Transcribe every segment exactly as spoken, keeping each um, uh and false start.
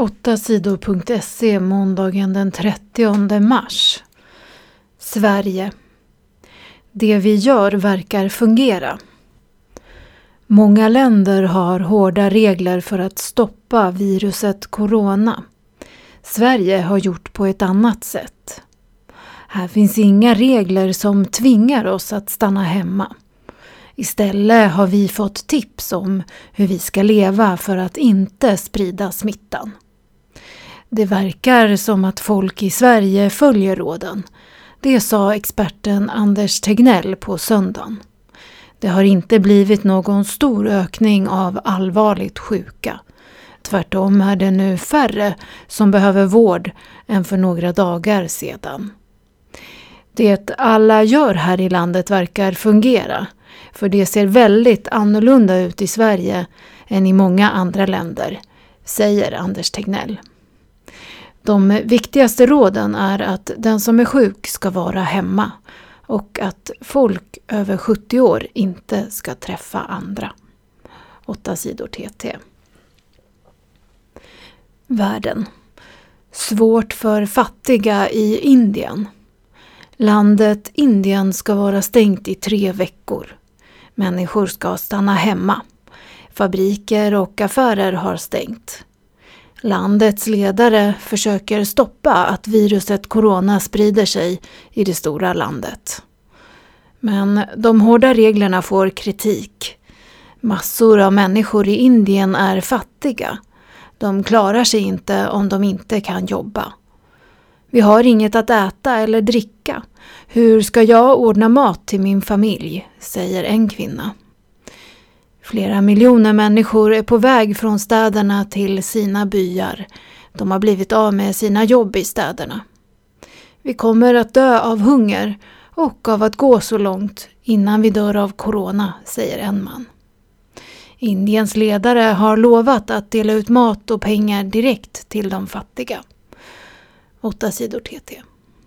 åtta sidor punkt se måndagen den trettionde mars. Sverige. Det vi gör verkar fungera. Många länder har hårda regler för att stoppa viruset corona. Sverige har gjort på ett annat sätt. Här finns inga regler som tvingar oss att stanna hemma. Istället har vi fått tips om hur vi ska leva för att inte sprida smittan. Det verkar som att folk i Sverige följer råden. Det sa experten Anders Tegnell på söndagen. Det har inte blivit någon stor ökning av allvarligt sjuka. Tvärtom är det nu färre som behöver vård än för några dagar sedan. Det alla gör här i landet verkar fungera, för det ser väldigt annorlunda ut i Sverige än i många andra länder, säger Anders Tegnell. De viktigaste råden är att den som är sjuk ska vara hemma och att folk över sjuttio år inte ska träffa andra. Åtta sidor T T. Världen. Svårt för fattiga i Indien. Landet Indien ska vara stängt i tre veckor. Människor ska stanna hemma. Fabriker och affärer har stängt. Landets ledare försöker stoppa att viruset corona sprider sig i det stora landet. Men de hårda reglerna får kritik. Massor av människor i Indien är fattiga. De klarar sig inte om de inte kan jobba. Vi har inget att äta eller dricka. Hur ska jag ordna mat till min familj, säger en kvinna. Flera miljoner människor är på väg från städerna till sina byar. De har blivit av med sina jobb i städerna. Vi kommer att dö av hunger och av att gå så långt innan vi dör av corona, säger en man. Indiens ledare har lovat att dela ut mat och pengar direkt till de fattiga. Åtta sidor T T.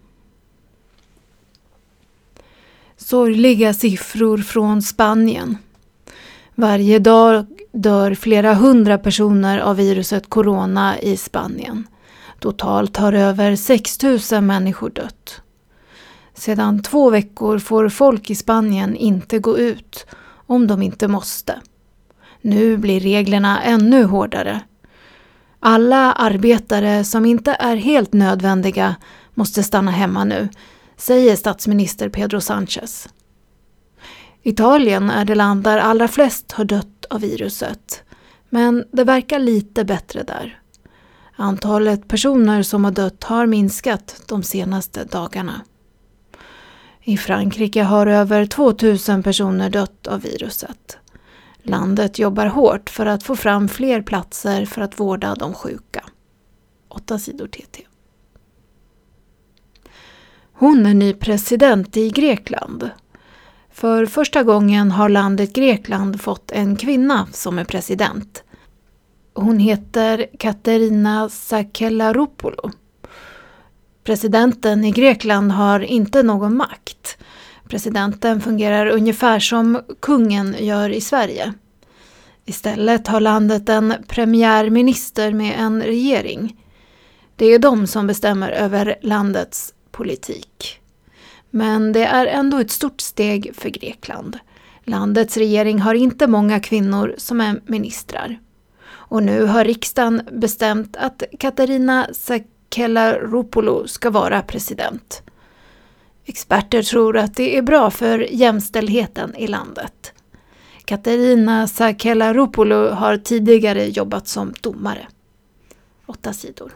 Sorgliga siffror från Spanien. Varje dag dör flera hundra personer av viruset corona i Spanien. Totalt har över sex tusen människor dött. Sedan två veckor får folk i Spanien inte gå ut om de inte måste. Nu blir reglerna ännu hårdare. Alla arbetare som inte är helt nödvändiga måste stanna hemma nu, säger statsminister Pedro Sánchez. Italien är det land där allra flest har dött av viruset, men det verkar lite bättre där. Antalet personer som har dött har minskat de senaste dagarna. I Frankrike har över tvåtusen personer dött av viruset. Landet jobbar hårt för att få fram fler platser för att vårda de sjuka. Åtta sidor T T. Hon är ny president i Grekland. För första gången har landet Grekland fått en kvinna som är president. Hon heter Katerina Sakellaropoulou. Presidenten i Grekland har inte någon makt. Presidenten fungerar ungefär som kungen gör i Sverige. Istället har landet en premiärminister med en regering. Det är de som bestämmer över landets politik. Men det är ändå ett stort steg för Grekland. Landets regering har inte många kvinnor som är ministrar. Och nu har riksdagen bestämt att Katerina Sakellaropoulou ska vara president. Experter tror att det är bra för jämställdheten i landet. Katerina Sakellaropoulou har tidigare jobbat som domare. Åtta sidor.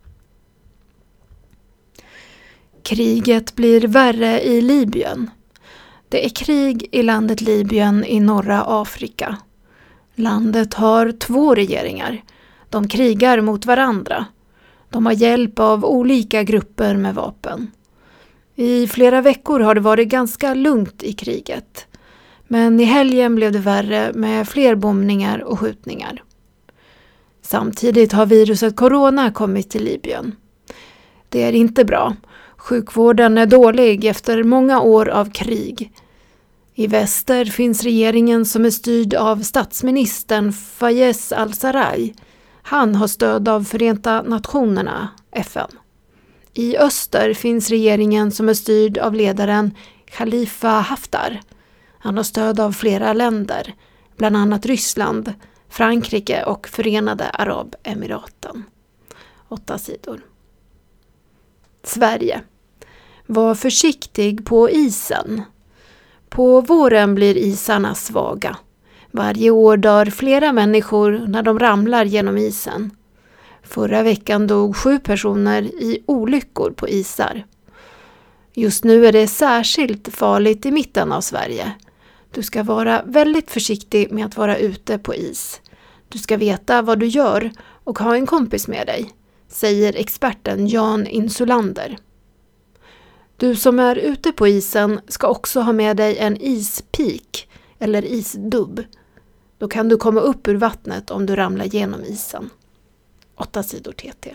Kriget blir värre i Libyen. Det är krig i landet Libyen i norra Afrika. Landet har två regeringar. De krigar mot varandra. De har hjälp av olika grupper med vapen. I flera veckor har det varit ganska lugnt i kriget. Men i helgen blev det värre med fler bombningar och skjutningar. Samtidigt har viruset corona kommit till Libyen. Det är inte bra. Sjukvården är dålig efter många år av krig. I väster finns regeringen som är styrd av statsministern Fayez al-Sarraj. Han har stöd av Förenta Nationerna, F N. I öster finns regeringen som är styrd av ledaren Khalifa Haftar. Han har stöd av flera länder, bland annat Ryssland, Frankrike och Förenade Arabemiraten. Åtta sidor. Sverige. Var försiktig på isen. På våren blir isarna svaga. Varje år dör flera människor när de ramlar genom isen. Förra veckan dog sju personer i olyckor på isar. Just nu är det särskilt farligt i mitten av Sverige. Du ska vara väldigt försiktig med att vara ute på is. Du ska veta vad du gör och ha en kompis med dig, säger experten Jan Insulander. Du som är ute på isen ska också ha med dig en ispik eller isdubb. Då kan du komma upp ur vattnet om du ramlar genom isen. Åtta sidor T T.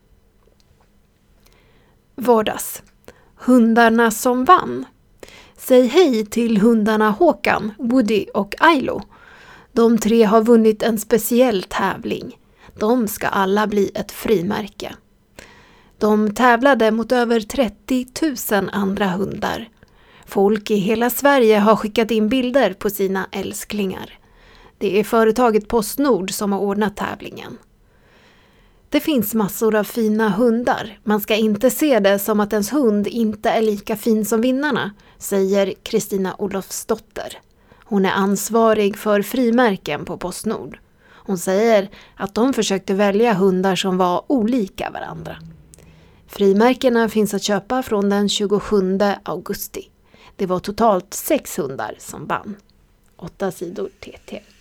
Vardags. Hundarna som vann. Säg hej till hundarna Håkan, Woody och Ailo. De tre har vunnit en speciell tävling. De ska alla bli ett frimärke. De tävlade mot över trettio tusen andra hundar. Folk i hela Sverige har skickat in bilder på sina älsklingar. Det är företaget PostNord som har ordnat tävlingen. Det finns massor av fina hundar. Man ska inte se det som att ens hund inte är lika fin som vinnarna, säger Kristina Olofsdotter. Hon är ansvarig för frimärken på PostNord. Hon säger att de försökte välja hundar som var olika varandra. Frimärkena finns att köpa från den tjugosjunde augusti. Det var totalt sex hundar som vann. Åtta sidor T T.